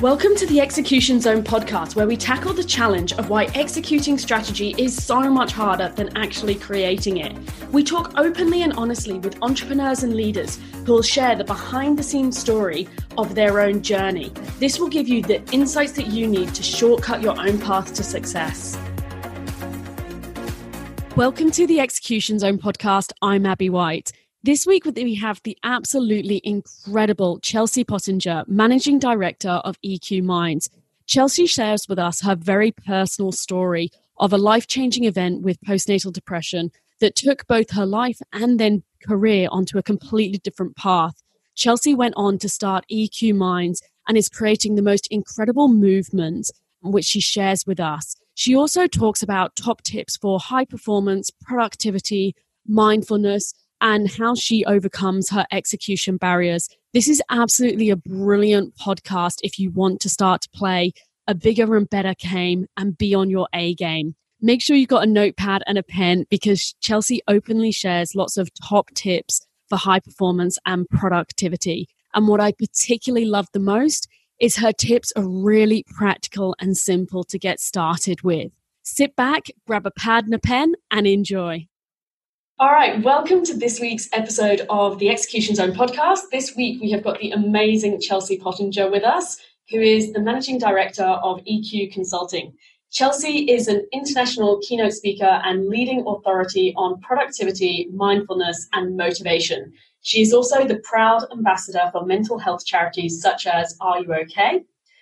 Welcome to the Execution Zone podcast, where we tackle the challenge of why executing strategy is so much harder than actually creating it. We talk openly and honestly with entrepreneurs and leaders who will share the behind-the-scenes story of their own journey. This will give you the insights that you need to shortcut your own path to success. Welcome to the Execution Zone podcast. I'm Abby White. This week, we have the absolutely incredible Chelsea Pottinger, Managing Director of EQ Minds. Chelsea shares with us her very personal story of a life-changing event with postnatal depression that took both her life and then career onto a completely different path. Chelsea went on to start EQ Minds and is creating the most incredible movement, which she shares with us. She also talks about top tips for high performance, productivity, mindfulness, and how she overcomes her execution barriers. This is absolutely a brilliant podcast if you want to start to play a bigger and better game and be on your A game. Make sure you've got a notepad and a pen because Chelsea openly shares lots of top tips for high performance and productivity. And what I particularly love the most is her tips are really practical and simple to get started with. Sit back, grab a pad and a pen, and enjoy. All right, welcome to this week's episode of the Execution Zone podcast. This week we have got the amazing Chelsea Pottinger with us, who is the Managing Director of EQ Consulting. Chelsea is an international keynote speaker and leading authority on productivity, mindfulness, and motivation. She is also the proud ambassador for mental health charities such as Are You OK?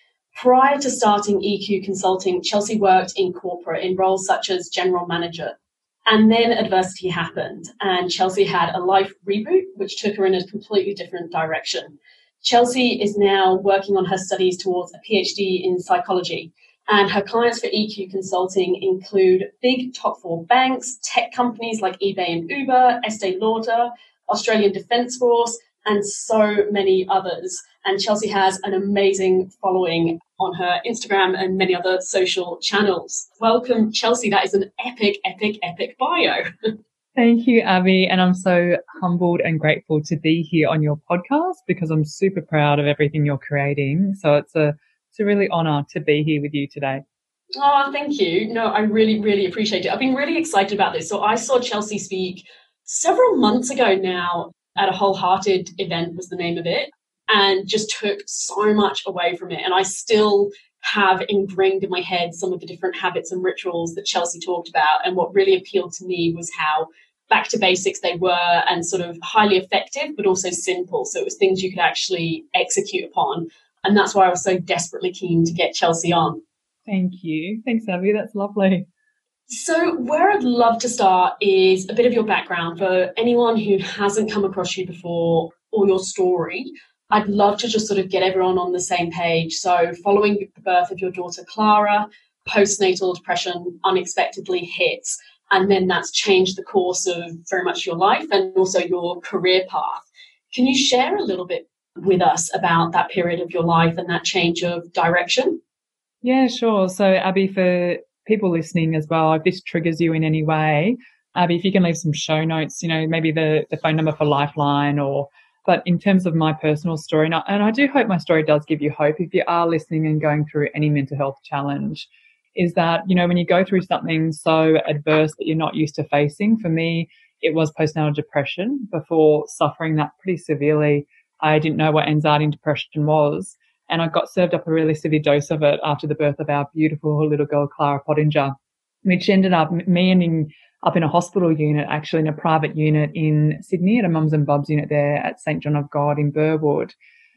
Prior to starting EQ Consulting, Chelsea worked in corporate in roles such as general manager. And then adversity happened and Chelsea had a life reboot, which took her in a completely different direction. Chelsea is now working on her studies towards a PhD in psychology, and her clients for EQ Consulting include big top four banks, tech companies like eBay and Uber, Estee Lauder, Australian Defence Force, and so many others. And Chelsea has an amazing following on her Instagram and many other social channels. Welcome, Chelsea. That is an epic bio. Thank you, Abby. And I'm so humbled and grateful to be here on your podcast because I'm super proud of everything you're creating. So it's a really honor to be here with you today. Oh, thank you. No, I really appreciate it. I've been really excited about this. So I saw Chelsea speak several months ago now at a Wholehearted event was the name of it, and just took so much away from it. And I still have ingrained in my head some of the different habits and rituals that Chelsea talked about. And what really appealed to me was how back to basics they were and sort of highly effective, but also simple. So it was things you could actually execute upon. And that's why I was so desperately keen to get Chelsea on. Thank you. Thanks, Abby. That's lovely. So where I'd love to start is a bit of your background for anyone who hasn't come across you before or your story. I'd love to just sort of get everyone on the same page. So following the birth of your daughter, Clara, postnatal depression unexpectedly hits, and then that's changed the course of very much your life and also your career path. Can you share a little bit with us about that period of your life and that change of direction? Yeah, sure. So Abby, for people listening as well, if this triggers you in any way, Abby, if you can leave some show notes, maybe the phone number for Lifeline but in terms of my personal story, and I do hope my story does give you hope if you are listening and going through any mental health challenge, is that, when you go through something so adverse that you're not used to facing, for me, it was postnatal depression. Before suffering that pretty severely, I didn't know what anxiety and depression was. And I got served up a really severe dose of it after the birth of our beautiful little girl, Clara Pottinger, which ended up me ending up in a hospital unit, actually in a private unit in Sydney at a Mums and Bubs unit there at St John of God in Burwood.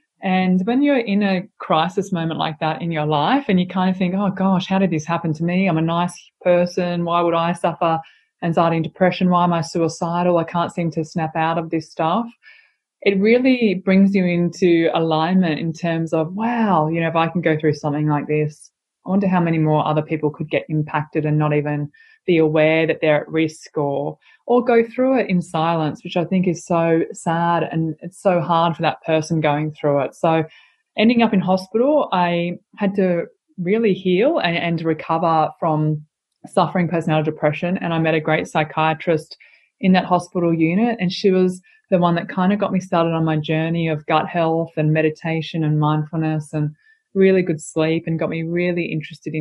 And when you're in a crisis moment like that in your life and you kind of think, oh gosh, how did this happen to me? I'm a nice person. Why would I suffer anxiety and depression? Why am I suicidal? I can't seem to snap out of this stuff. It really brings you into alignment in terms of, wow, if I can go through something like this, I wonder how many more other people could get impacted and not even be aware that they're at risk or go through it in silence, which I think is so sad and it's so hard for that person going through it. So ending up in hospital, I had to really heal and recover from suffering postnatal depression. And I met a great psychiatrist in that hospital unit, and she was the one that kind of got me started on my journey of gut health and meditation and mindfulness and really good sleep and got me really interested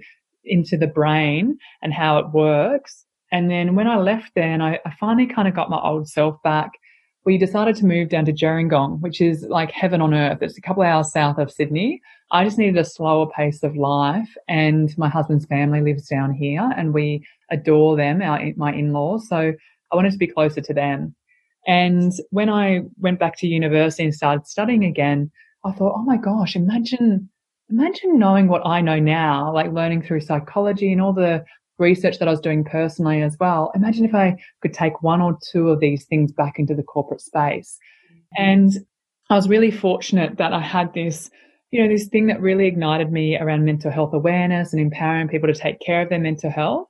into the brain and how it works. And then when I left there and I finally kind of got my old self back, we decided to move down to Gerringong, which is like heaven on earth. It's a couple of hours south of Sydney. I just needed a slower pace of life, and my husband's family lives down here and we adore them, my in-laws. So I wanted to be closer to them. And when I went back to university and started studying again, I thought, oh my gosh, imagine knowing what I know now, like learning through psychology and all the research that I was doing personally as well. Imagine if I could take one or two of these things back into the corporate space. And I was really fortunate that I had this, this thing that really ignited me around mental health awareness and empowering people to take care of their mental health.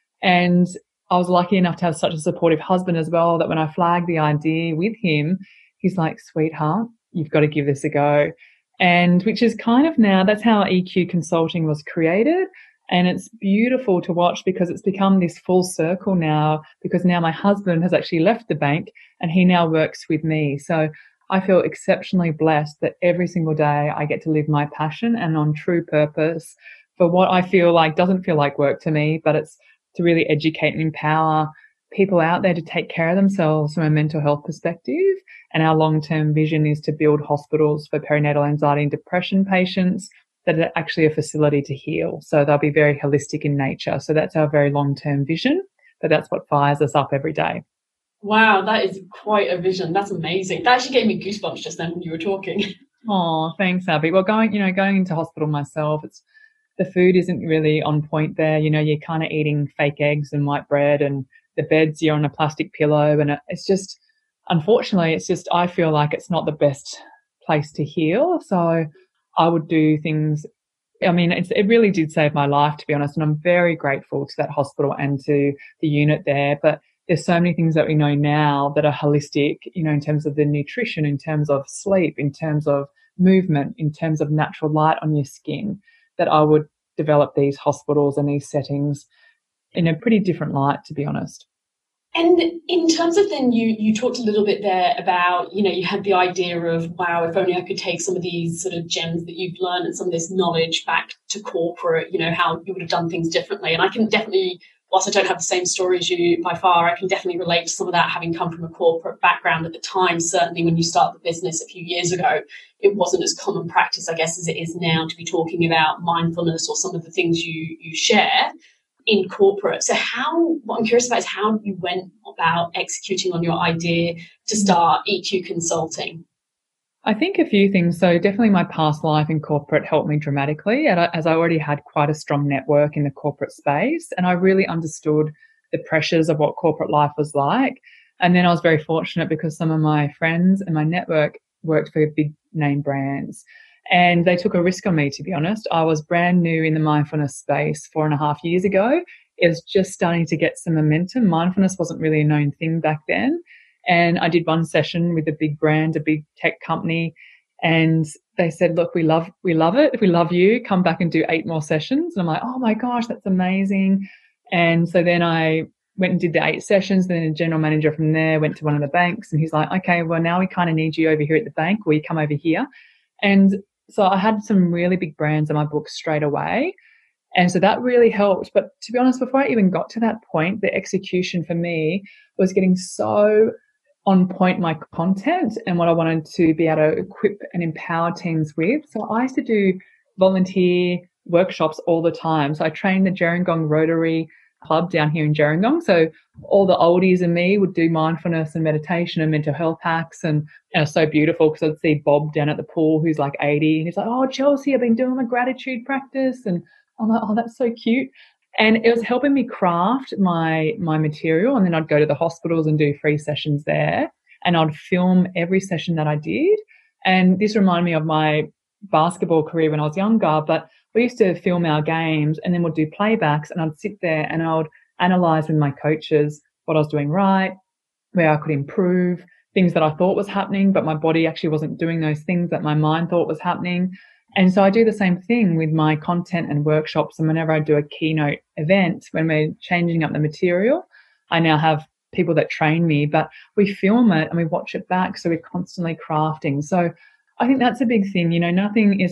And I was lucky enough to have such a supportive husband as well that when I flagged the idea with him, he's like, sweetheart, you've got to give this a go. And which is kind of now, that's how EQ Consulting was created. And it's beautiful to watch because it's become this full circle now, because now my husband has actually left the bank and he now works with me. So I feel exceptionally blessed that every single day I get to live my passion and on true purpose for what I feel like doesn't feel like work to me, but it's to really educate and empower people out there to take care of themselves from a mental health perspective. And our long-term vision is to build hospitals for perinatal anxiety and depression patients that are actually a facility to heal. So they'll be very holistic in nature. So that's our very long-term vision, but that's what fires us up every day. Wow, that is quite a vision. That's amazing. That actually gave me goosebumps just then when you were talking. Oh, thanks, Abby. Well, going into hospital myself, the food isn't really on point there. You're kind of eating fake eggs and white bread, and the beds, you're on a plastic pillow, and it's just, unfortunately, I feel like it's not the best place to heal. So I would do things. I mean, it really did save my life, to be honest, and I'm very grateful to that hospital and to the unit there. But there's so many things that we know now that are holistic, in terms of the nutrition, in terms of sleep, in terms of movement, in terms of natural light on your skin, that I would develop these hospitals and these settings in a pretty different light, to be honest. And in terms of then, you talked a little bit there about, you had the idea of, wow, if only I could take some of these sort of gems that you've learned and some of this knowledge back to corporate, how you would have done things differently. And I can definitely, whilst I don't have the same story as you by far, I can definitely relate to some of that, having come from a corporate background at the time. Certainly when you start the business a few years ago, it wasn't as common practice, I guess, as it is now to be talking about mindfulness or some of the things you share in corporate. So what I'm curious about is how you went about executing on your idea to start EQ Consulting. I think a few things. So definitely my past life in corporate helped me dramatically, as I already had quite a strong network in the corporate space, and I really understood the pressures of what corporate life was like. And then I was very fortunate because some of my friends and my network worked for big name brands. And they took a risk on me, to be honest. I was brand new in the mindfulness space 4.5 years ago. It was just starting to get some momentum. Mindfulness wasn't really a known thing back then. And I did one session with a big brand, a big tech company, and they said, look, we love it. We love you. Come back and do 8 more sessions. And I'm like, oh my gosh, that's amazing. And so then I went and did the 8 sessions. Then a general manager from there went to one of the banks, and he's like, okay, well, now we kind of need you over here at the bank. Will you come over here? And so I had some really big brands in my book straight away. And so that really helped. But to be honest, before I even got to that point, the execution for me was getting so on point my content and what I wanted to be able to equip and empower teams with. So I used to do volunteer workshops all the time. So I trained the Gerringong Rotary Club down here in Gerringong. So all the oldies and me would do mindfulness and meditation and mental health hacks. And it was so beautiful because I'd see Bob down at the pool who's like 80. And he's like, oh, Chelsea, I've been doing my gratitude practice. And I'm like, oh, that's so cute. And it was helping me craft my material. And then I'd go to the hospitals and do free sessions there. And I'd film every session that I did. And this reminded me of my basketball career when I was younger. But we used to film our games and then we'd do playbacks, and I'd sit there and I would analyse with my coaches what I was doing right, where I could improve, things that I thought was happening, but my body actually wasn't doing those things that my mind thought was happening. And so I do the same thing with my content and workshops. And whenever I do a keynote event, when we're changing up the material, I now have people that train me, but we film it and we watch it back. So we're constantly crafting. So I think that's a big thing. Nothing is as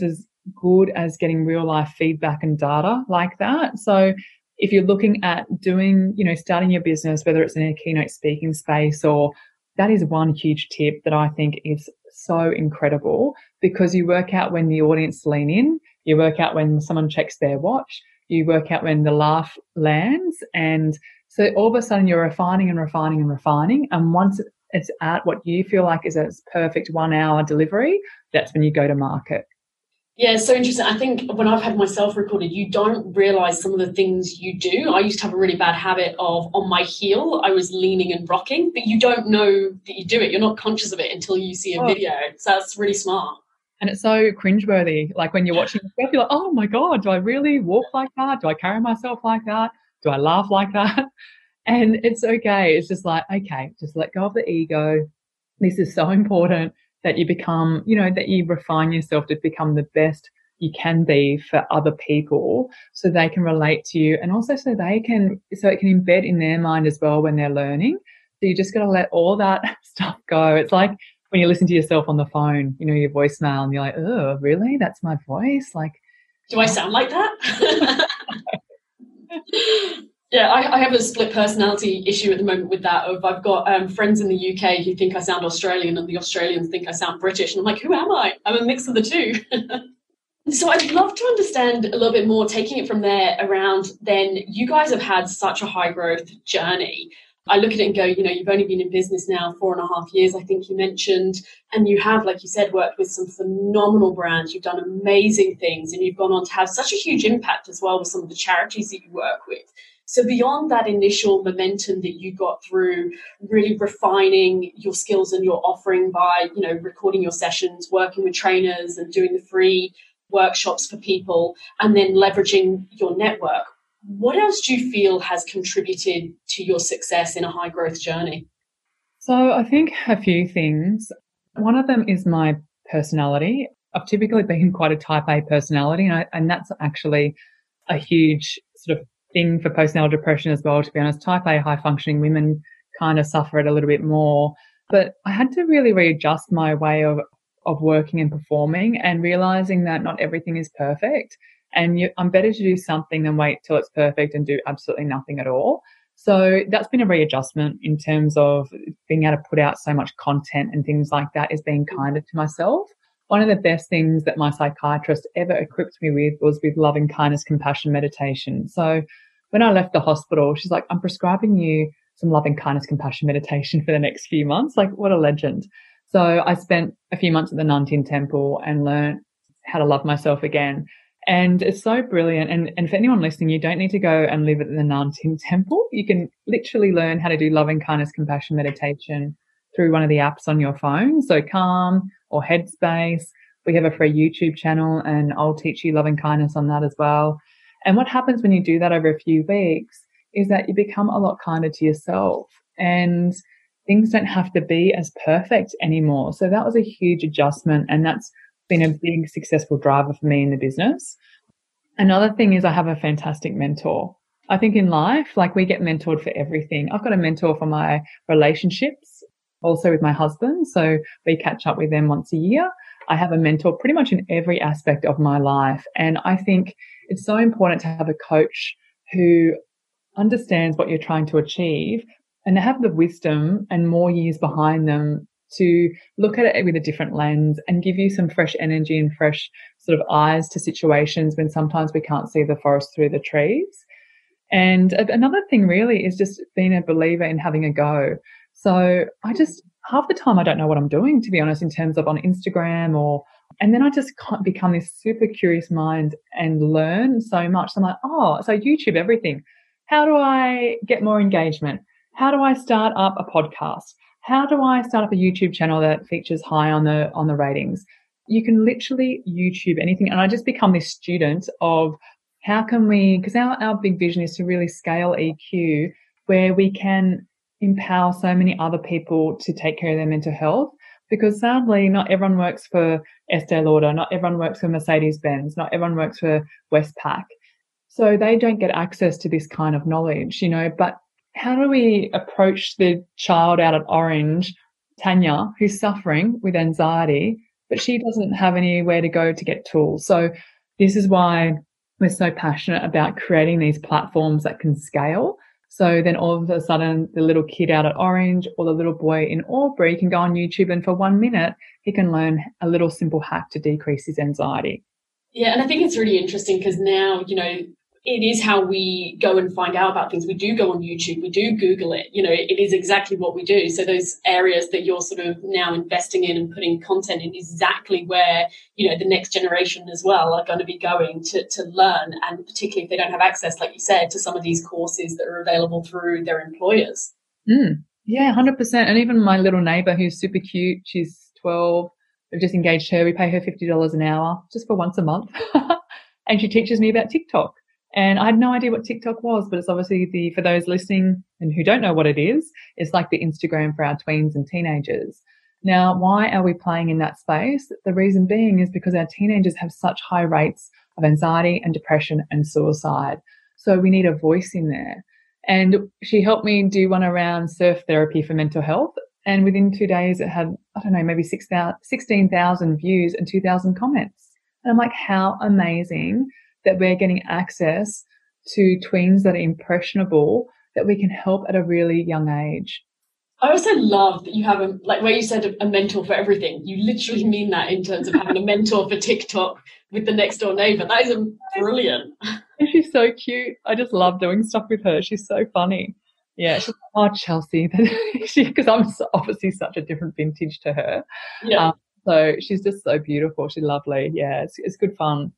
good as getting real life feedback and data like that. So if you're looking at doing, starting your business, whether it's in a keynote speaking space, or that is one huge tip that I think is so incredible, because you work out when the audience lean in, you work out when someone checks their watch, you work out when the laugh lands. And so all of a sudden you're refining and refining and refining. And once it's at what you feel like is a perfect 1 hour delivery, that's when you go to market. Yeah, it's so interesting. I think when I've had myself recorded, you don't realize some of the things you do. I used to have a really bad habit of, on my heel, I was leaning and rocking, but you don't know that you do it. You're not conscious of it until you see a video. So that's really smart. And it's so cringeworthy. Like when you're watching yourself, you're like, oh my God, do I really walk like that? Do I carry myself like that? Do I laugh like that? And it's okay. It's just like, okay, just let go of the ego. This is so important that you become, that you refine yourself to become the best you can be for other people, so they can relate to you, and also so it can embed in their mind as well when they're learning. So you just got to let all that stuff go. It's like when you listen to yourself on the phone, your voicemail, and you're like, oh, really? That's my voice? Like, do I sound like that? Yeah, I have a split personality issue at the moment with that. I've got friends in the UK who think I sound Australian, and the Australians think I sound British. And I'm like, who am I? I'm a mix of the two. So I'd love to understand a little bit more, taking it from there around then, you guys have had such a high growth journey. I look at it and go, you've only been in business now 4.5 years, I think you mentioned, and you have, like you said, worked with some phenomenal brands. You've done amazing things, and you've gone on to have such a huge impact as well with some of the charities that you work with. So beyond that initial momentum that you got through really refining your skills and your offering by, recording your sessions, working with trainers and doing the free workshops for people, and then leveraging your network, what else do you feel has contributed to your success in a high growth journey? So I think a few things. One of them is my personality. I've typically been quite a type A personality, and that's actually a huge sort of thing for postnatal depression as well, to be honest. Type A high functioning women kind of suffer it a little bit more. But I had to really readjust my way of working and performing, and realizing that not everything is perfect. And I'm better to do something than wait till it's perfect and do absolutely nothing at all. So that's been a readjustment in terms of being able to put out so much content and things like that, is being kinder to myself. One of the best things that my psychiatrist ever equipped me with was with loving kindness, compassion, meditation. So when I left the hospital, she's like, I'm prescribing you some loving kindness, compassion, meditation for the next few months. Like, what a legend. So I spent a few months at the Nun Tin Temple and learned how to love myself again. And it's so brilliant. And for anyone listening, you don't need to go and live at the Nun Tin Temple. You can literally learn how to do loving kindness, compassion, meditation through one of the apps on your phone. So Calm or Headspace. We have a free YouTube channel, and I'll teach you loving kindness on that as well. And what happens when you do that over a few weeks is that you become a lot kinder to yourself, and things don't have to be as perfect anymore. So that was a huge adjustment, and that's been a big successful driver for me in the business. Another thing is I have a fantastic mentor. I think in life, like, we get mentored for everything. I've got a mentor for my relationships, also with my husband. So we catch up with them once a year. I have a mentor pretty much in every aspect of my life. And I think it's so important to have a coach who understands what you're trying to achieve and have the wisdom and more years behind them to look at it with a different lens and give you some fresh energy and fresh sort of eyes to situations when sometimes we can't see the forest through the trees. And another thing really is just being a believer in having a go. So I just, half the time I don't know what I'm doing, to be honest, in terms of on Instagram and then I just can't become this super curious mind and learn so much. So I'm like, oh, so YouTube everything. How do I get more engagement? How do I start up a podcast? How do I start up a YouTube channel that features high on the ratings? You can literally YouTube anything. And I just become this student of how can we, because our big vision is to really scale EQ, where we can empower so many other people to take care of their mental health. Because sadly, not everyone works for Estee Lauder, not everyone works for Mercedes-Benz, not everyone works for Westpac. So they don't get access to this kind of knowledge, but how do we approach the child out at Orange, Tanya, who's suffering with anxiety, but she doesn't have anywhere to go to get tools. So this is why we're so passionate about creating these platforms that can scale. So then all of a sudden, the little kid out at Orange or the little boy in Albury can go on YouTube, and for 1 minute, he can learn a little simple hack to decrease his anxiety. Yeah, and I think it's really interesting because now, it is how we go and find out about things. We do go on YouTube, we do Google it, it is exactly what we do. So those areas that you're sort of now investing in and putting content in is exactly where, the next generation as well are going to be going to learn. And particularly if they don't have access, like you said, to some of these courses that are available through their employers. Yeah, 100%. And even my little neighbour who's super cute, she's 12, we've just engaged her. We pay her $50 an hour just for once a month. And she teaches me about TikTok. And I had no idea what TikTok was, but it's obviously for those listening and who don't know what it is, it's like the Instagram for our tweens and teenagers. Now, why are we playing in that space? The reason being is because our teenagers have such high rates of anxiety and depression and suicide. So we need a voice in there. And she helped me do one around surf therapy for mental health. And within 2 days, it had, maybe 16,000 views and 2,000 comments. And I'm like, how amazing that we're getting access to tweens that are impressionable, that we can help at a really young age. I also love that you have where you said a mentor for everything. You literally mean that in terms of having a mentor for TikTok with the next door neighbour. That is brilliant. And she's so cute. I just love doing stuff with her. She's so funny. Yeah, she's like, oh, Chelsea, because I'm obviously such a different vintage to her. Yeah. So she's just so beautiful. She's lovely. Yeah, it's good fun.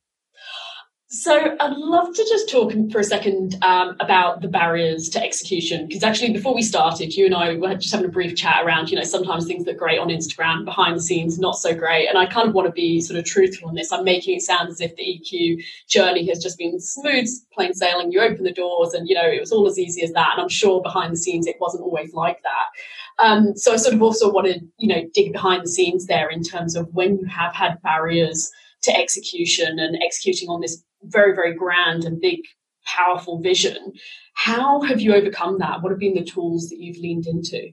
So I'd love to just talk for a second about the barriers to execution, because actually before we started, you and I were just having a brief chat around, sometimes things look great on Instagram, behind the scenes, not so great. And I kind of want to be sort of truthful in this. I'm making it sound as if the EQ journey has just been smooth, plain sailing. You open the doors and, it was all as easy as that. And I'm sure behind the scenes, it wasn't always like that. So I sort of also want to, dig behind the scenes there in terms of when you have had barriers to execution and executing on this very, very grand and big, powerful vision. How have you overcome that? What have been the tools that you've leaned into?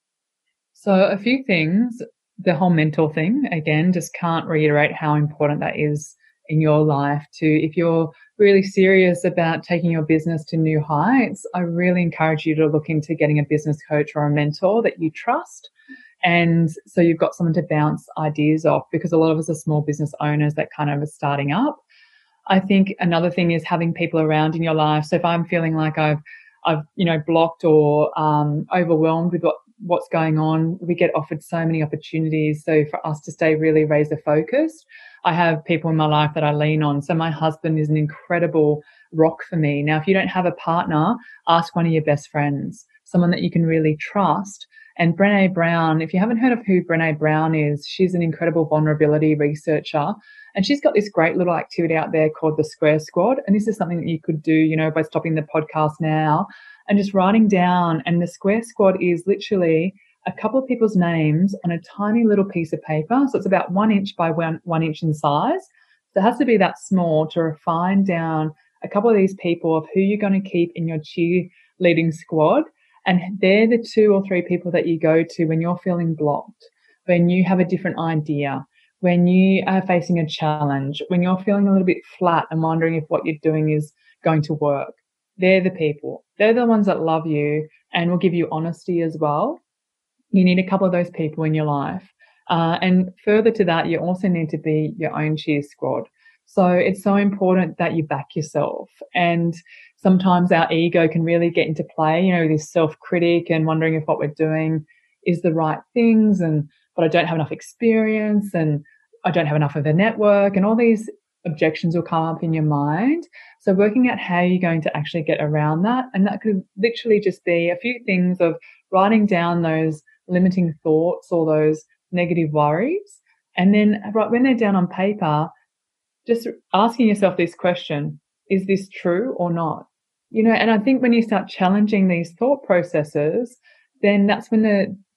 So a few things. The whole mental thing, again, just can't reiterate how important that is in your life. If you're really serious about taking your business to new heights, I really encourage you to look into getting a business coach or a mentor that you trust. And so you've got someone to bounce ideas off, because a lot of us are small business owners that kind of are starting up. I think another thing is having people around in your life. So if I'm feeling like I've blocked or overwhelmed with what's going on, we get offered so many opportunities. So for us to stay really razor focused, I have people in my life that I lean on. So my husband is an incredible rock for me. Now, if you don't have a partner, ask one of your best friends, someone that you can really trust. And Brené Brown, if you haven't heard of who Brené Brown is, she's an incredible vulnerability researcher. And she's got this great little activity out there called the Square Squad. And this is something that you could do, by stopping the podcast now and just writing down. And the Square Squad is literally a couple of people's names on a tiny little piece of paper. So it's about 1 inch by 1 inch in size. So it has to be that small to refine down a couple of these people of who you're going to keep in your cheerleading squad. And they're the 2 or 3 people that you go to when you're feeling blocked, when you have a different idea, when you are facing a challenge, when you're feeling a little bit flat and wondering if what you're doing is going to work. They're the people. They're the ones that love you and will give you honesty as well. You need a couple of those people in your life. And further to that, you also need to be your own cheer squad. So it's so important that you back yourself. And sometimes our ego can really get into play, this self-critic and wondering if what we're doing is the right things, but I don't have enough experience and I don't have enough of a network, and all these objections will come up in your mind. So working out how you're going to actually get around that. And that could literally just be a few things of writing down those limiting thoughts or those negative worries. And then when they're down on paper, just asking yourself this question, is this true or not? And I think when you start challenging these thought processes, then that's when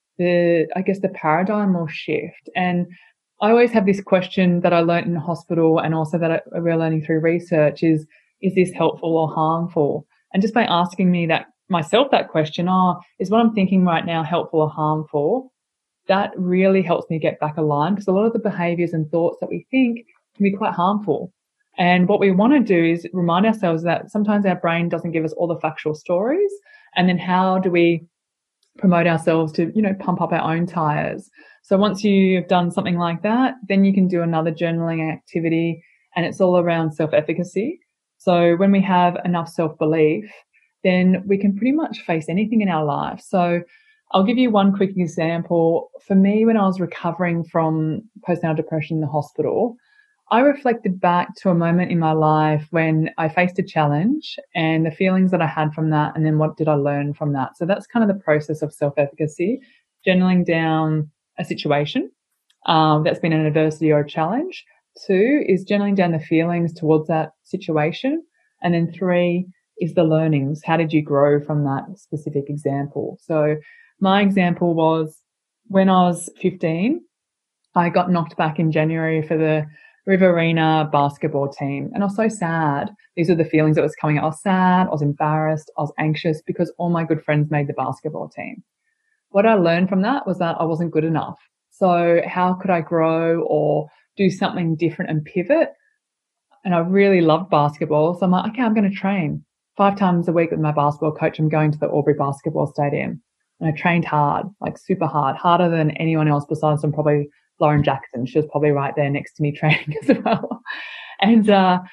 the paradigm will shift. And I always have this question that I learned in hospital and also that we're learning through research is this helpful or harmful? And just by asking myself that question, is what I'm thinking right now helpful or harmful? that really helps me get back aligned, because a lot of the behaviors and thoughts that we think can be quite harmful. And what we want to do is remind ourselves that sometimes our brain doesn't give us all the factual stories. And then how do we promote ourselves to, pump up our own tires? So once you've done something like that, then you can do another journaling activity, and it's all around self-efficacy. So when we have enough self-belief, then we can pretty much face anything in our life. So I'll give you one quick example. For me, when I was recovering from postnatal depression in the hospital, I reflected back to a moment in my life when I faced a challenge and the feelings that I had from that, and then what did I learn from that. So that's kind of the process of self-efficacy, journaling down a situation that's been an adversity or a challenge. 2 is journaling down the feelings towards that situation. And then 3 is the learnings. How did you grow from that specific example? So my example was when I was 15, I got knocked back in January for the Riverina basketball team. And I was so sad. These are the feelings that was coming out. I was sad, I was embarrassed, I was anxious because all my good friends made the basketball team. What I learned from that was that I wasn't good enough. So how could I grow or do something different and pivot? And I really loved basketball. So I'm like, okay, I'm going to train 5 times a week with my basketball coach. I'm going to the Albury Basketball Stadium. And I trained hard, like super hard, harder than anyone else besides them, probably Lauren Jackson. She was probably right there next to me training as well. And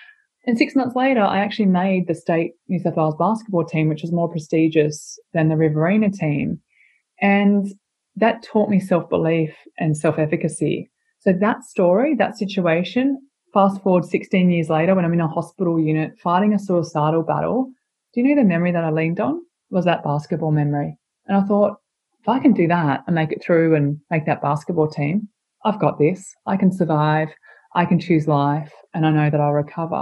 6 months later, I actually made the state New South Wales basketball team, which was more prestigious than the Riverina team. And that taught me self-belief and self-efficacy. So that story, that situation, fast forward 16 years later when I'm in a hospital unit fighting a suicidal battle, do you know the memory that I leaned on was that basketball memory? And I thought, if I can do that and make it through and make that basketball team, I've got this. I can survive. I can choose life, and I know that I'll recover.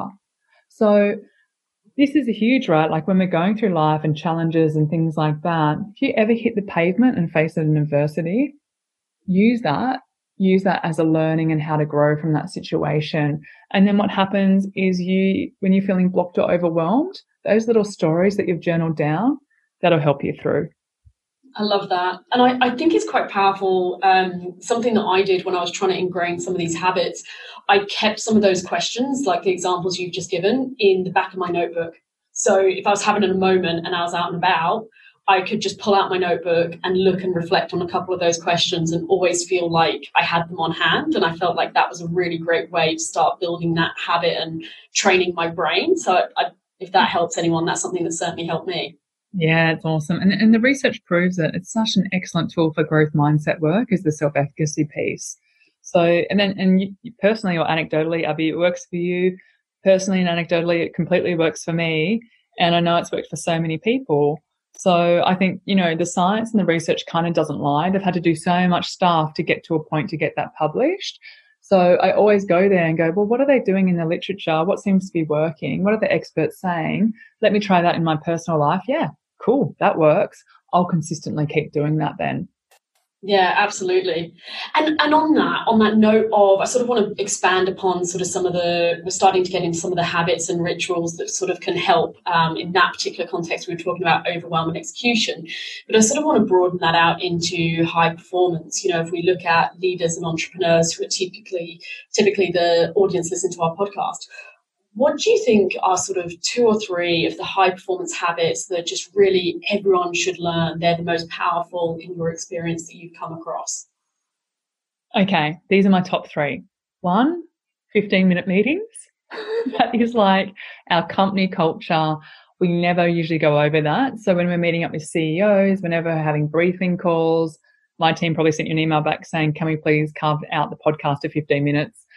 So this is a huge, right? Like when we're going through life and challenges and things like that, if you ever hit the pavement and face an adversity, use that as a learning and how to grow from that situation. And then what happens is when you're feeling blocked or overwhelmed, those little stories that you've journaled down, that'll help you through. I love that. And I think it's quite powerful. Something that I did when I was trying to ingrain some of these habits, I kept some of those questions, like the examples you've just given, in the back of my notebook. So if I was having a moment and I was out and about, I could just pull out my notebook and look and reflect on a couple of those questions and always feel like I had them on hand. And I felt like that was a really great way to start building that habit and training my brain. So if that helps anyone, that's something that certainly helped me. Yeah, it's awesome. And the research proves that it's such an excellent tool for growth mindset work is the self-efficacy piece. So, and you personally or anecdotally, Abby, it works for you. Personally and anecdotally, it completely works for me. And I know it's worked for so many people. So I think, the science and the research kind of doesn't lie. They've had to do so much stuff to get to a point to get that published. So I always go there and go, well, what are they doing in the literature? What seems to be working? What are the experts saying? Let me try that in my personal life. Yeah, cool. That works. I'll consistently keep doing that then. Yeah, absolutely. And on that note of, I sort of want to expand upon sort of we're starting to get into some of the habits and rituals that sort of can help in that particular context. We were talking about overwhelm and execution, but I sort of want to broaden that out into high performance. If we look at leaders and entrepreneurs who are typically the audience listen to our podcast, what do you think are sort of 2 or 3 of the high performance habits that just really everyone should learn? They're the most powerful in your experience that you've come across. Okay, these are my top 3. 1, 15-minute meetings. That is like our company culture. We never usually go over that. So when we're meeting up with CEOs, whenever we're having briefing calls, my team probably sent you an email back saying, can we please carve out the podcast to 15 minutes?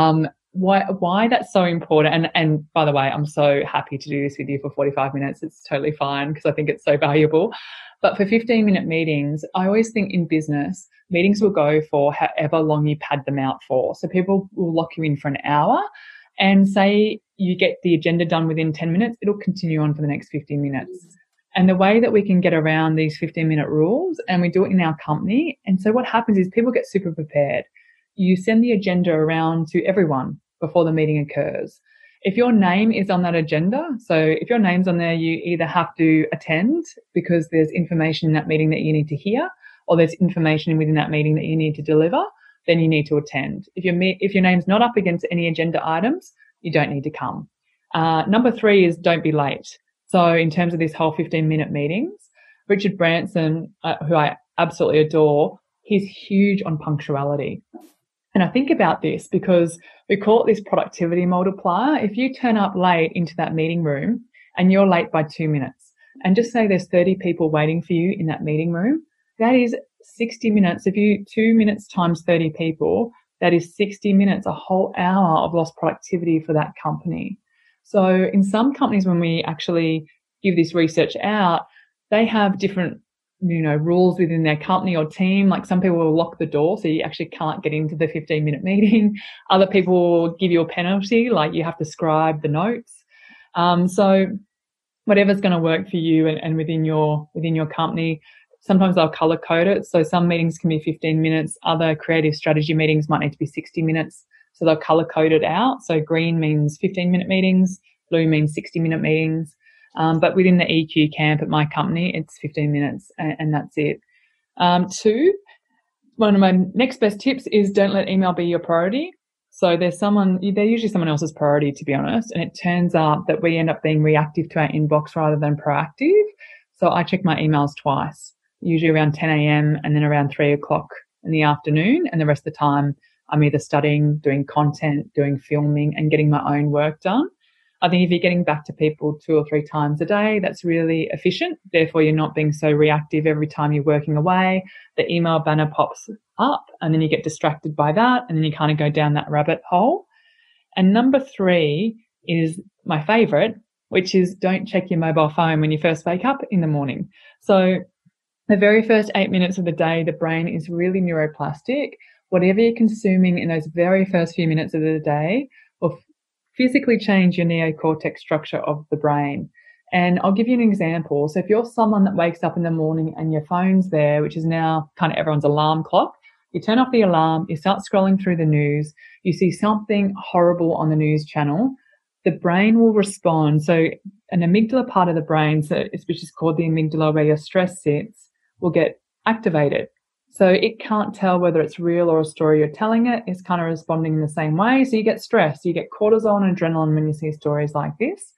Why that's so important. And by the way, I'm so happy to do this with you for 45 minutes. It's totally fine because I think it's so valuable. But for 15-minute meetings, I always think in business, meetings will go for however long you pad them out for. So people will lock you in for an hour and say you get the agenda done within 10 minutes, it'll continue on for the next 15 minutes. And the way that we can get around these 15-minute rules, and we do it in our company. And so what happens is people get super prepared. You send the agenda around to everyone before the meeting occurs. If your name is on that agenda, so if your name's on there, you either have to attend because there's information in that meeting that you need to hear, or there's information within that meeting that you need to deliver, then you need to attend. If your name's not up against any agenda items, you don't need to come. Number 3 is don't be late. So in terms of this whole 15-minute meetings, Richard Branson, who I absolutely adore, he's huge on punctuality. And I think about this because we call it this productivity multiplier. If you turn up late into that meeting room and you're late by 2 minutes, and just say there's 30 people waiting for you in that meeting room, that is 60 minutes. If you 2 minutes times 30 people, that is 60 minutes, a whole hour of lost productivity for that company. So in some companies, when we actually give this research out, they have different, rules within their company or team. Like some people will lock the door so you actually can't get into the 15-minute meeting. Other people will give you a penalty, like you have to scribe the notes. So whatever's going to work for you and within your company. Sometimes they'll color code it. So some meetings can be 15 minutes. Other creative strategy meetings might need to be 60 minutes. So they'll color code it out. So green means 15-minute meetings. Blue means 60-minute meetings. But within the EQ camp at my company, it's 15 minutes and that's it. 2, one of my next best tips is don't let email be your priority. So they're usually someone else's priority, to be honest. And it turns out that we end up being reactive to our inbox rather than proactive. So I check my emails twice, usually around 10 a.m. and then around 3 o'clock in the afternoon. And the rest of the time I'm either studying, doing content, doing filming and getting my own work done. I think if you're getting back to people 2 or 3 times a day, that's really efficient. Therefore, you're not being so reactive every time you're working away. The email banner pops up and then you get distracted by that and then you kind of go down that rabbit hole. And number 3 is my favorite, which is don't check your mobile phone when you first wake up in the morning. So the very first 8 minutes of the day, the brain is really neuroplastic. Whatever you're consuming in those very first few minutes of the day will physically change your neocortex structure of the brain. And I'll give you an example. So if you're someone that wakes up in the morning and your phone's there, which is now kind of everyone's alarm clock, you turn off the alarm, you start scrolling through the news, you see something horrible on the news channel, the brain will respond. So an amygdala part of the brain, which is called the amygdala where your stress sits, will get activated. So it can't tell whether it's real or a story you're telling it. It's kind of responding in the same way. So you get stressed, you get cortisol and adrenaline when you see stories like this.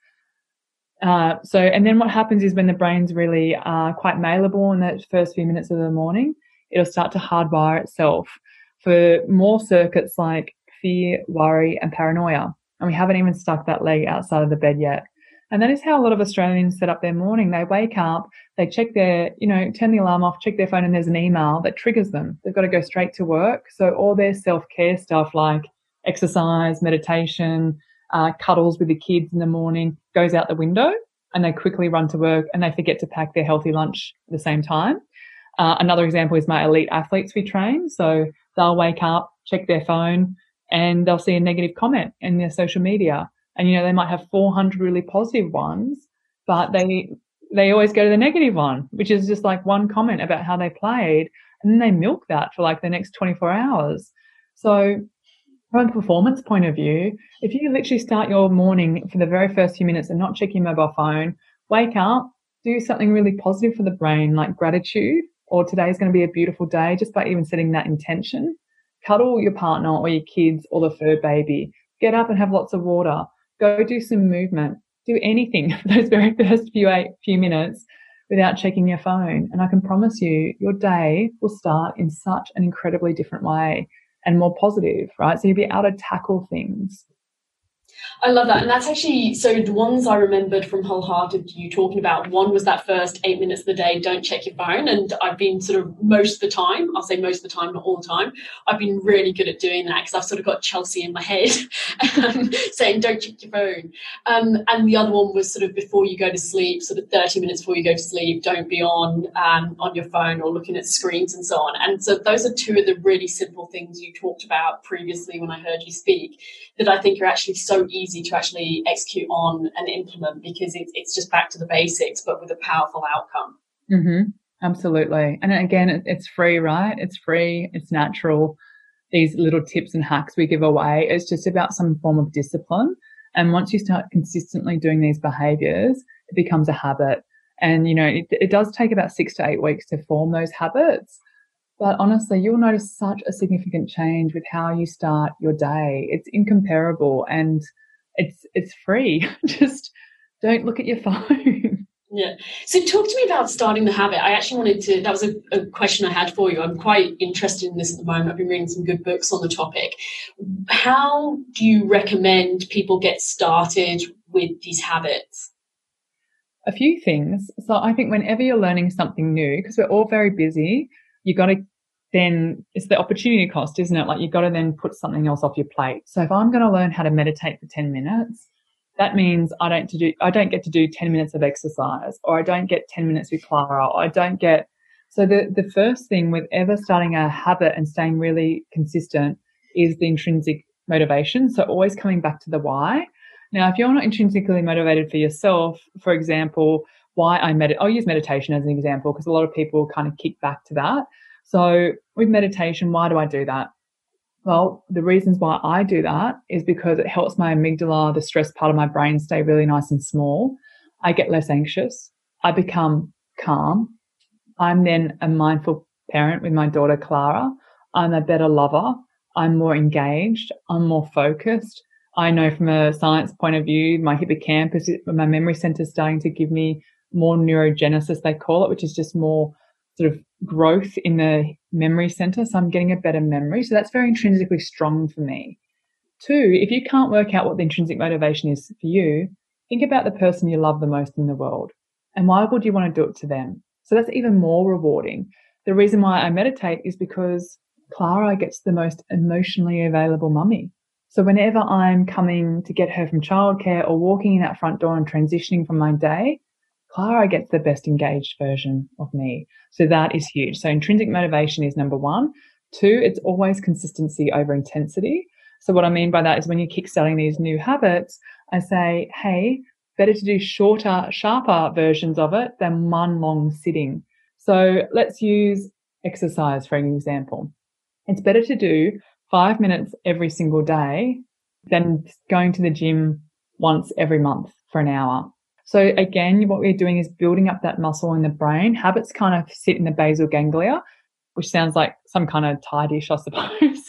And then what happens is when the brain's really quite malleable in the first few minutes of the morning, it'll start to hardwire itself for more circuits like fear, worry, and paranoia. And we haven't even stuck that leg outside of the bed yet. And that is how a lot of Australians set up their morning. They wake up, they check turn the alarm off, check their phone, and there's an email that triggers them. They've got to go straight to work. So all their self-care stuff like exercise, meditation, cuddles with the kids in the morning goes out the window and they quickly run to work and they forget to pack their healthy lunch at the same time. Another example is my elite athletes we train. So they'll wake up, check their phone, and they'll see a negative comment in their social media. And, they might have 400 really positive ones, but they always go to the negative one, which is just like one comment about how they played. And then they milk that for like the next 24 hours. So from a performance point of view, if you literally start your morning for the very first few minutes and not check your mobile phone, wake up, do something really positive for the brain, like gratitude, or today's going to be a beautiful day, just by even setting that intention. Cuddle your partner or your kids or the fur baby. Get up and have lots of water. Go do some movement. Do anything for those very first few minutes without checking your phone. And I can promise you, your day will start in such an incredibly different way and more positive, right? So you'll be able to tackle things. I love that. And that's actually, so the ones I remembered from Wholehearted you talking about, one was that first 8 minutes of the day, don't check your phone. And I've been sort of most of the time, I'll say most of the time, not all the time, I've been really good at doing that because I've sort of got Chelsea in my head saying don't check your phone. And the other one was sort of before you go to sleep, sort of 30 minutes before you go to sleep, don't be on your phone or looking at screens and so on. And so those are two of the really simple things you talked about previously when I heard you speak that I think are actually so easy to actually execute on and implement because it's just back to the basics, but with a powerful outcome. Mm-hmm. Absolutely. And again, it's free, right? It's free. It's natural. These little tips and hacks we give away, it's just about some form of discipline. And once you start consistently doing these behaviors, it becomes a habit. And, it does take about 6 to 8 weeks to form those habits. But honestly, you'll notice such a significant change with how you start your day. It's incomparable and it's free. Just don't look at your phone. Yeah. So talk to me about starting the habit. I actually wanted to, that was a question I had for you. I'm quite interested in this at the moment. I've been reading some good books on the topic. How do you recommend people get started with these habits? A few things. So I think whenever you're learning something new, because we're all very busy, you got to then, it's the opportunity cost, isn't it? Like you got to then put something else off your plate. So if I'm going to learn how to meditate for 10 minutes, that means I don't get to do 10 minutes of exercise, or I don't get 10 minutes with Clara, or I don't get. So the first thing with ever starting a habit and staying really consistent is the intrinsic motivation. So always coming back to the why. Now, if you're not intrinsically motivated for yourself, for example, I'll use meditation as an example because a lot of people kind of kick back to that. So with meditation, why do I do that? Well, the reasons why I do that is because it helps my amygdala, the stress part of my brain, stay really nice and small. I get less anxious. I become calm. I'm then a mindful parent with my daughter, Clara. I'm a better lover. I'm more engaged. I'm more focused. I know from a science point of view, my hippocampus, my memory center is starting to give me more neurogenesis, they call it, which is just more sort of growth in the memory center. So I'm getting a better memory. So that's very intrinsically strong for me. Two, if you can't work out what the intrinsic motivation is for you, think about the person you love the most in the world. And why would you want to do it to them? So that's even more rewarding. The reason why I meditate is because Clara gets the most emotionally available mummy. So whenever I'm coming to get her from childcare or walking in that front door and transitioning from my day, Clara gets the best engaged version of me. So that is huge. So intrinsic motivation is number one. Two, it's always consistency over intensity. So what I mean by that is when you're kickstarting these new habits, I say, hey, better to do shorter, sharper versions of it than one long sitting. So let's use exercise for an example. It's better to do 5 minutes every single day than going to the gym once every month for an hour. So again, what we're doing is building up that muscle in the brain. Habits kind of sit in the basal ganglia, which sounds like some kind of Thai dish, I suppose.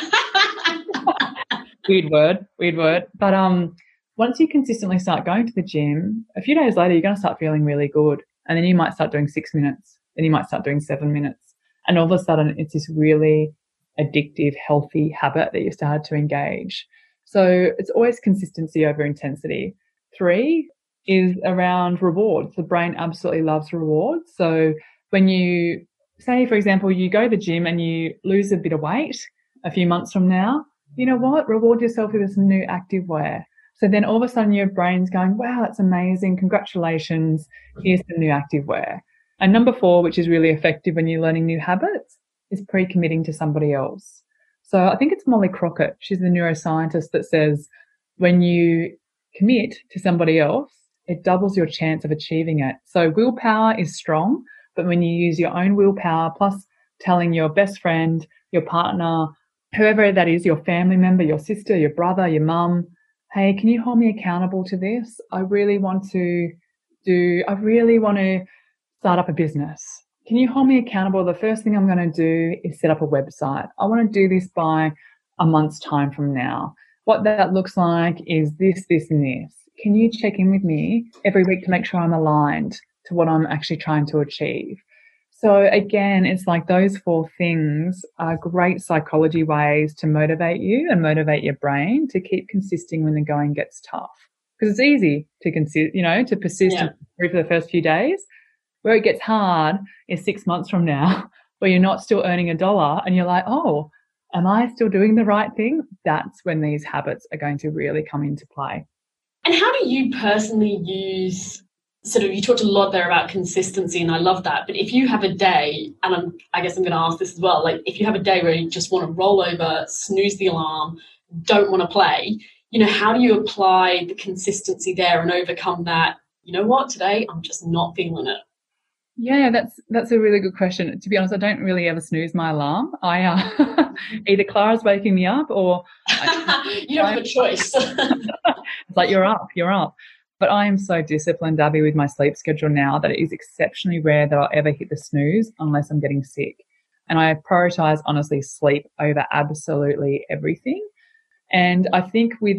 Weird word. But once you consistently start going to the gym, a few days later, you're going to start feeling really good. And then you might start doing 6 minutes. Then you might start doing 7 minutes. And all of a sudden, it's this really addictive, healthy habit that you started to engage. So it's always consistency over intensity. 3 is around rewards. The brain absolutely loves rewards. So when you say, for example, you go to the gym and you lose a bit of weight a few months from now, you know what? Reward yourself with some new active wear. So then all of a sudden your brain's going, wow, that's amazing. Congratulations. Here's some new active wear. And number 4, which is really effective when you're learning new habits, is pre-committing to somebody else. So I think it's Molly Crockett. She's the neuroscientist that says when you commit to somebody else, it doubles your chance of achieving it. So willpower is strong, but when you use your own willpower plus telling your best friend, your partner, whoever that is, your family member, your sister, your brother, your mum, hey, can you hold me accountable to this? I really want to start up a business. Can you hold me accountable? The first thing I'm going to do is set up a website. I want to do this by a month's time from now. What that looks like is this, this, and this. Can you check in with me every week to make sure I'm aligned to what I'm actually trying to achieve? So again, it's like those 4 things are great psychology ways to motivate you and motivate your brain to keep consisting when the going gets tough. Because it's easy to persist and for the first few days. Where it gets hard is 6 months from now, where you're not still earning $1 and you're like, oh, am I still doing the right thing? That's when these habits are going to really come into play. And how do you personally use you talked a lot there about consistency, and I love that. But if you have a day, and I guess I'm going to ask this as well, like if you have a day where you just want to roll over, snooze the alarm, don't want to play, how do you apply the consistency there and overcome that, you know what, today I'm just not feeling it? Yeah, that's a really good question. To be honest, I don't really ever snooze my alarm. I either Clara's waking me up or you don't have a choice. It's like you're up. But I am so disciplined, Abby, with my sleep schedule now that it is exceptionally rare that I'll ever hit the snooze unless I'm getting sick. And I prioritize, honestly, sleep over absolutely everything. And I think with,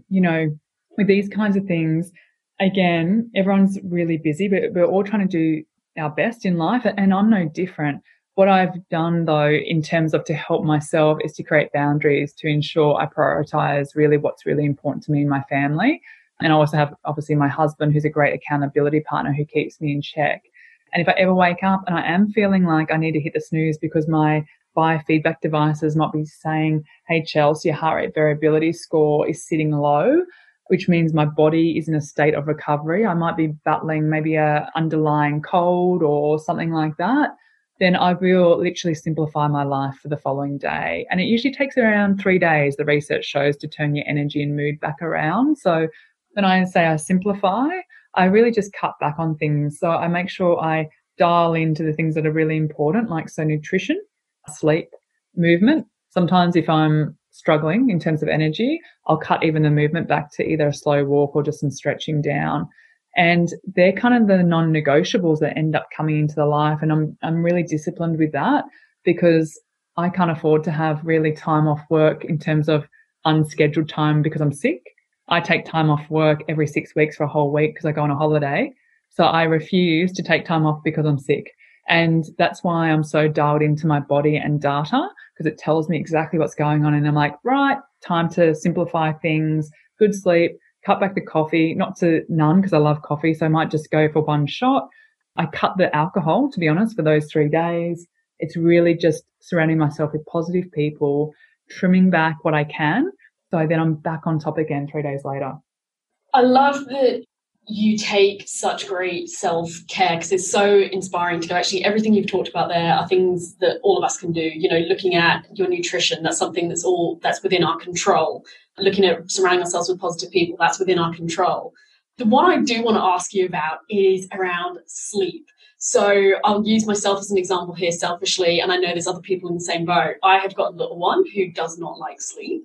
with these kinds of things, again, everyone's really busy, but we're all trying to do our best in life. And I'm no different. What I've done, though, in terms of to help myself is to create boundaries to ensure I prioritize really what's really important to me and my family. And I also have, obviously, my husband, who's a great accountability partner who keeps me in check. And if I ever wake up and I am feeling like I need to hit the snooze because my biofeedback devices might be saying, hey, Chelsea, your heart rate variability score is sitting low, which means my body is in a state of recovery. I might be battling maybe a underlying cold or something like that. Then I will literally simplify my life for the following day. And it usually takes around 3 days, the research shows, to turn your energy and mood back around. So when I say I simplify, I really just cut back on things. So I make sure I dial into the things that are really important, like nutrition, sleep, movement. Sometimes if I'm struggling in terms of energy, I'll cut even the movement back to either a slow walk or just some stretching down. And they're kind of the non-negotiables that end up coming into the life. And I'm really disciplined with that because I can't afford to have really time off work in terms of unscheduled time because I'm sick. I take time off work every 6 weeks for a whole week because I go on a holiday. So I refuse to take time off because I'm sick. And that's why I'm so dialed into my body and data, because it tells me exactly what's going on. And I'm like, right, time to simplify things, good sleep, cut back the coffee, not to none because I love coffee. So I might just go for one shot. I cut the alcohol, to be honest, for those 3 days. It's really just surrounding myself with positive people, trimming back what I can. So then I'm back on top again 3 days later. I love that you take such great self-care because it's so inspiring to go, actually, everything you've talked about there are things that all of us can do. You know, looking at your nutrition, that's something that's within our control. Looking at surrounding ourselves with positive people, that's within our control. The one I do want to ask you about is around sleep. So I'll use myself as an example here selfishly, and I know there's other people in the same boat. I have got a little one who does not like sleep.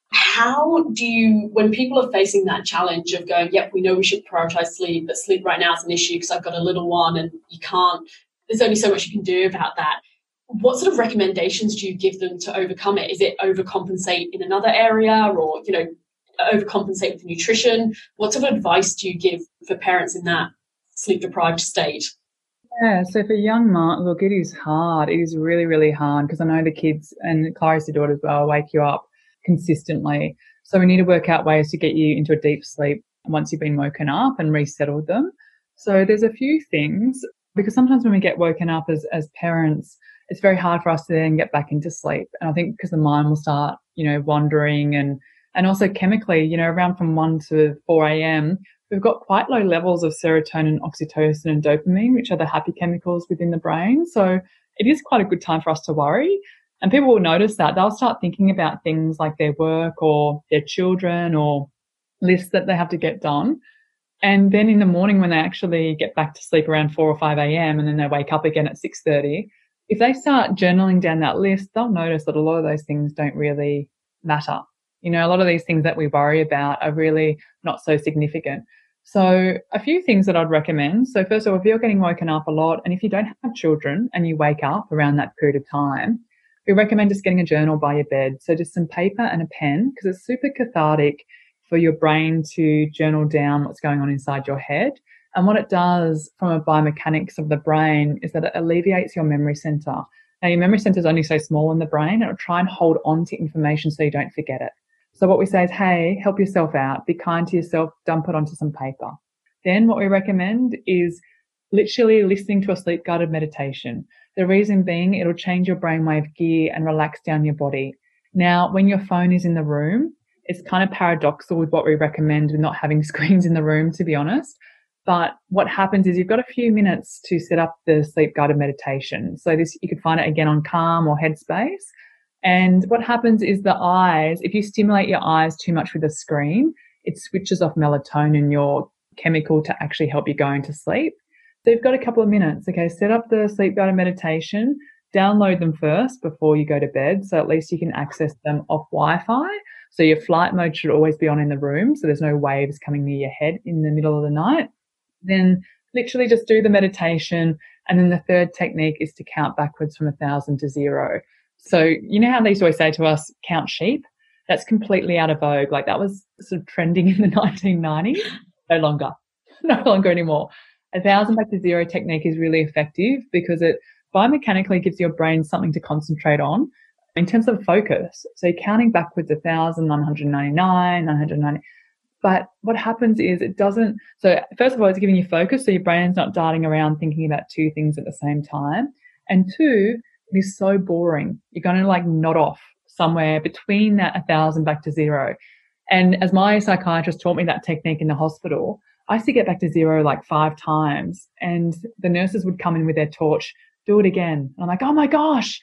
How do you, when people are facing that challenge of going, yep, we know we should prioritize sleep, but sleep right now is an issue because I've got a little one and there's only so much you can do about that. What sort of recommendations do you give them to overcome it? Is it overcompensate in another area or, overcompensate with nutrition? What sort of advice do you give for parents in that sleep deprived state? Yeah, so for young mom, look, it is hard. It is really, really hard because I know the kids, and Claire used to do it as well, wake you up consistently. So we need to work out ways to get you into a deep sleep once you've been woken up and resettled them. So there's a few things, because sometimes when we get woken up as parents, it's very hard for us to then get back into sleep. And I think because the mind will start, wandering and also chemically, around from 1 to 4 a.m., we've got quite low levels of serotonin, oxytocin and dopamine, which are the happy chemicals within the brain. So it is quite a good time for us to worry. And people will notice that. They'll start thinking about things like their work or their children or lists that they have to get done. And then in the morning when they actually get back to sleep around 4 or 5 a.m. and then they wake up again at 6:30, if they start journaling down that list, they'll notice that a lot of those things don't really matter. A lot of these things that we worry about are really not so significant. So a few things that I'd recommend. So first of all, if you're getting woken up a lot and if you don't have children and you wake up around that period of time, we recommend just getting a journal by your bed. So just some paper and a pen, because it's super cathartic for your brain to journal down what's going on inside your head. And what it does from a biomechanics of the brain is that it alleviates your memory center. Now, your memory center is only so small in the brain, and it'll try and hold on to information so you don't forget it. So what we say is, hey, help yourself out. Be kind to yourself. Dump it onto some paper. Then what we recommend is literally listening to a sleep-guided meditation. The reason being, it'll change your brainwave gear and relax down your body. Now, when your phone is in the room, it's kind of paradoxical with what we recommend with not having screens in the room, to be honest. But what happens is you've got a few minutes to set up the sleep-guided meditation. So this, you could find it again on Calm or Headspace. And what happens is the eyes, if you stimulate your eyes too much with a screen, it switches off melatonin, your chemical, to actually help you go into sleep. So you've got a couple of minutes. Okay, set up the sleep-guided meditation, download them first before you go to bed, so at least you can access them off Wi-Fi. So your flight mode should always be on in the room, so there's no waves coming near your head in the middle of the night. Then literally just do the meditation, And then the third technique is to count backwards from 1,000 to 0. So you know how they used to always say to us, count sheep? That's completely out of vogue. Like that was sort of trending in the 1990s. No longer anymore. 1,000 back to 0 technique is really effective because it biomechanically gives your brain something to concentrate on in terms of focus. So counting backwards 1,000, 999, 990. But what happens is it doesn't, so first of all, it's giving you focus so your brain's not darting around thinking about two things at the same time. And two, it is so boring. You're going to like nod off somewhere between that 1,000 back to 0. And as my psychiatrist taught me that technique in the hospital, I used to get back to 0 like 5 times and the nurses would come in with their torch, do it again. And I'm like, oh my gosh.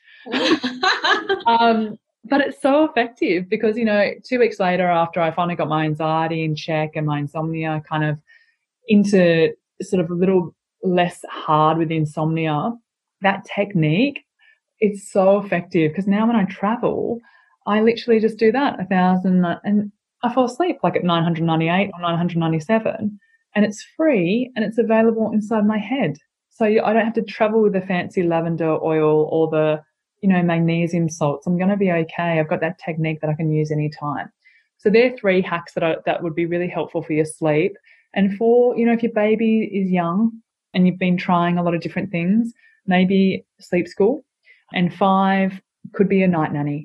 But it's so effective because, 2 weeks later after I finally got my anxiety in check and my insomnia kind of into sort of a little less hard with insomnia, that technique, it's so effective because now when I travel, I literally just do that 1,000 and I fall asleep like at 998 or 997 and it's free and it's available inside my head. So I don't have to travel with the fancy lavender oil or the magnesium salts. I'm going to be okay. I've got that technique that I can use anytime. So there are 3 hacks that would be really helpful for your sleep. And for, if your baby is young and you've been trying a lot of different things, maybe sleep school. And 5 could be a night nanny,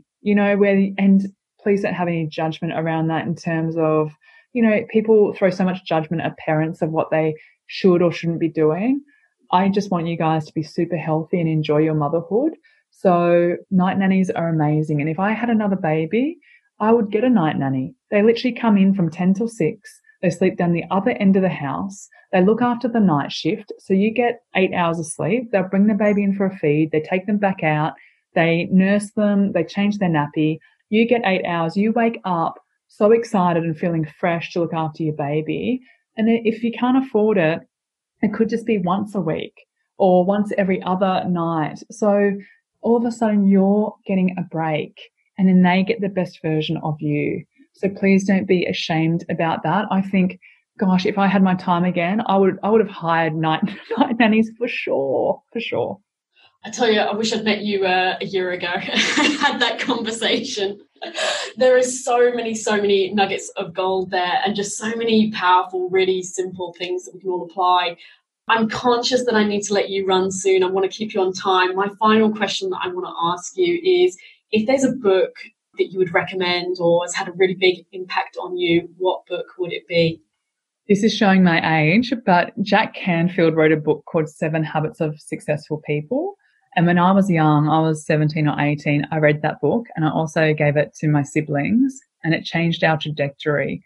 and please don't have any judgment around that in terms of, people throw so much judgment at parents of what they should or shouldn't be doing. I just want you guys to be super healthy and enjoy your motherhood. So night nannies are amazing. And if I had another baby, I would get a night nanny. They literally come in from 10 till 6. They sleep down the other end of the house. They look after the night shift. So you get 8 hours of sleep. They'll bring the baby in for a feed. They take them back out. They nurse them. They change their nappy. You get 8 hours. You wake up so excited and feeling fresh to look after your baby. And if you can't afford it, it could just be once a week or once every other night. So all of a sudden you're getting a break and then they get the best version of you. So please don't be ashamed about that. I think, gosh, if I had my time again, I would have hired night nannies for sure. I tell you, I wish I'd met you a year ago and had that conversation. There is so many nuggets of gold there and just so many powerful, really simple things that we can all apply. I'm conscious that I need to let you run soon. I want to keep you on time. My final question that I want to ask you is, if there's a book that you would recommend or has had a really big impact on you, what book would it be? This is showing my age, but Jack Canfield wrote a book called 7 Habits of Successful People. And when I was young, I was 17 or 18, I read that book and I also gave it to my siblings and it changed our trajectory.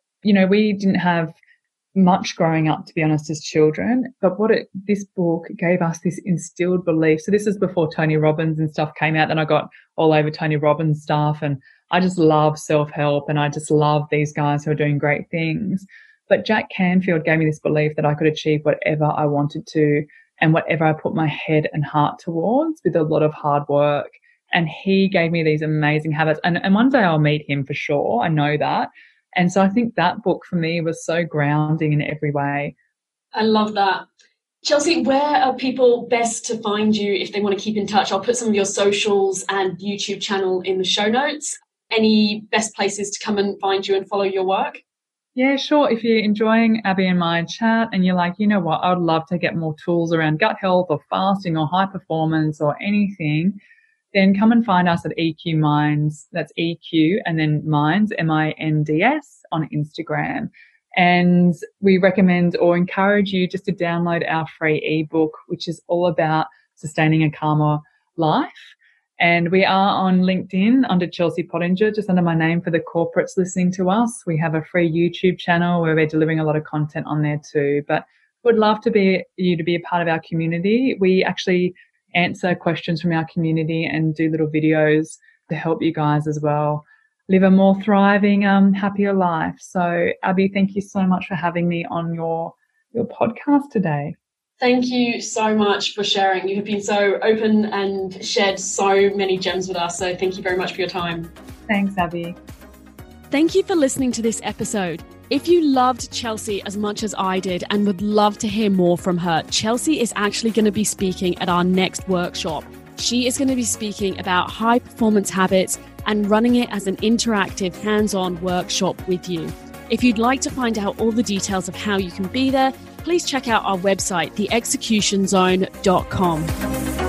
We didn't have much growing up, to be honest, as children, but this book gave us this instilled belief. So this is before Tony Robbins and stuff came out, and I got all over Tony Robbins stuff, and I just love self-help and I just love these guys who are doing great things. But Jack Canfield gave me this belief that I could achieve whatever I wanted to and whatever I put my head and heart towards with a lot of hard work. And he gave me these amazing habits. And one day I'll meet him for sure. I know that. And so I think that book for me was so grounding in every way. I love that. Chelsea, where are people best to find you if they want to keep in touch? I'll put some of your socials and YouTube channel in the show notes. Any best places to come and find you and follow your work? Yeah, sure. If you're enjoying Abby and my chat and you're like, you know what, I would love to get more tools around gut health or fasting or high performance or anything, then come and find us at EQ Minds. That's EQ and then Minds, MINDS, on Instagram. And we recommend or encourage you just to download our free ebook, which is all about sustaining a calmer life. And we are on LinkedIn under Chelsea Pottinger, just under my name for the corporates listening to us. We have a free YouTube channel where we're delivering a lot of content on there too. But would love to be you to be a part of our community. We actually answer questions from our community and do little videos to help you guys as well live a more thriving, happier life. So, Abby, thank you so much for having me on your podcast today. Thank you so much for sharing. You have been so open and shared so many gems with us. So thank you very much for your time. Thanks, Abby. Thank you for listening to this episode. If you loved Chelsea as much as I did and would love to hear more from her, Chelsea is actually going to be speaking at our next workshop. She is going to be speaking about high performance habits and running it as an interactive, hands-on workshop with you. If you'd like to find out all the details of how you can be there, please check out our website, theexecutionzone.com.